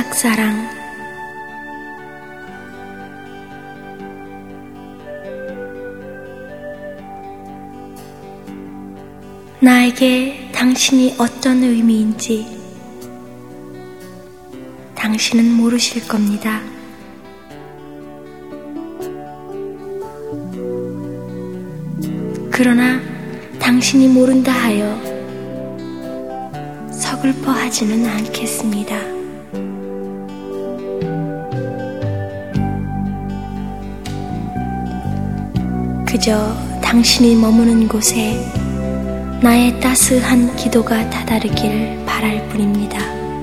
짝사랑. 나에게 당신이 어떤 의미인지 당신은 모르실 겁니다. 그러나 당신이 모른다 하여 서글퍼하지는 않겠습니다. 그저 당신이 머무는 곳에 나의 따스한 기도가 다다르길 바랄 뿐입니다.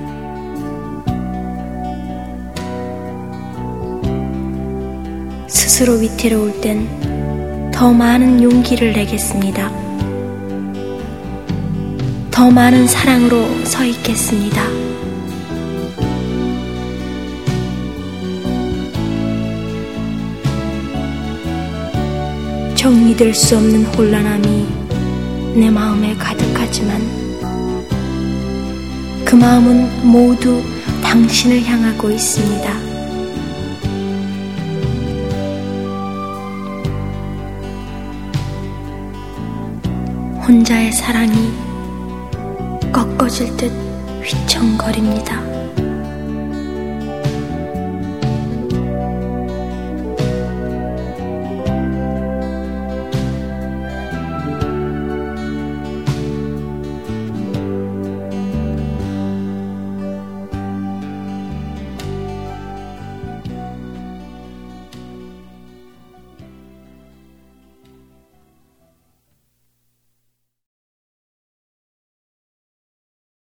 스스로 위태로울 땐 더 많은 용기를 내겠습니다. 더 많은 사랑으로 서 있겠습니다. 정리될 수 없는 혼란함이 내 마음에 가득하지만 그 마음은 모두 당신을 향하고 있습니다. 혼자의 사랑이 꺾어질 듯 휘청거립니다.